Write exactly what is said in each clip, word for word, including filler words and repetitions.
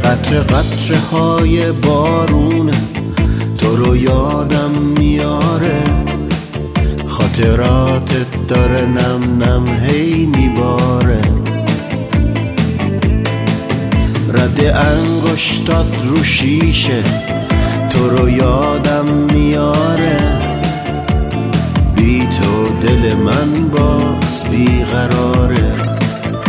قطره قطره های بارون تو رو یادم میاره، خاطراتت داره نم نم هی میباره. رد انگشتات رو شیشه تو رو یادم میاره، بی تو دل من باز بیقراره.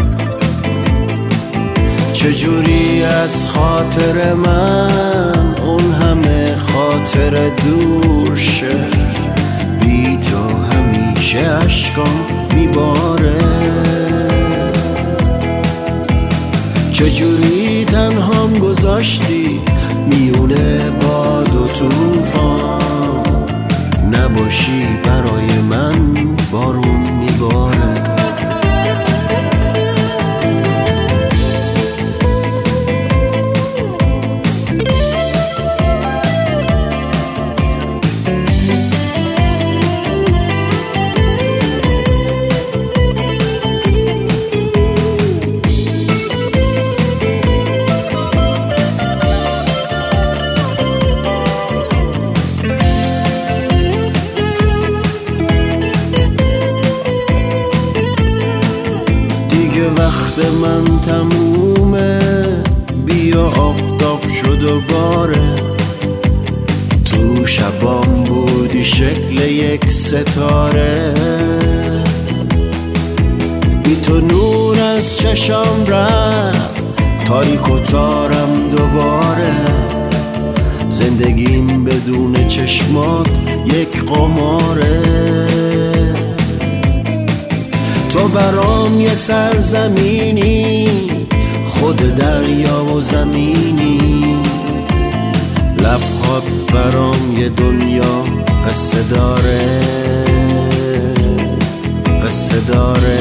چجوری از خاطر من اون همه خاطر دور شه، بی تو همیشه عشقام میباره. چجوری تنهام گذاشتی میونه باد و توفان، نباشی برای من بارون میباره. وقت من تمومه، بیا آفتاب شد و باره. تو شبام بودی شکل یک ستاره، بی تو نور از چشام رفت، تاریک و تارم دوباره. زندگیم بدون چشمات یک قماره. تو برام یه سرزمینی، خود دریا و زمینی. لبهات برام یه دنیا قصه داره، قصه داره.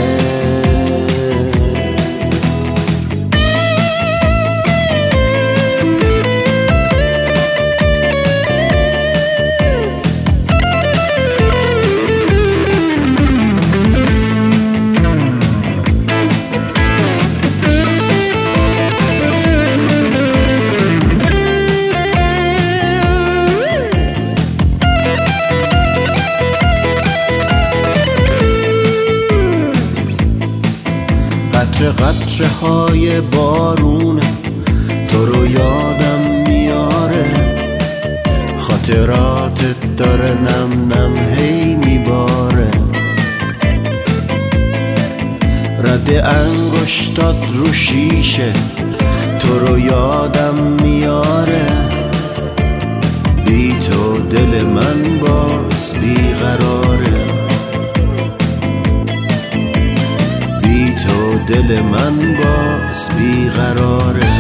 قطره قطره های بارون تو رو یادم میاره، خاطراتت داره نم نم هی میباره. رد انگشتات رو شیشه تو رو یادم میاره، بی تو دل من باز بیقراره. تو دل من باز بیقراره.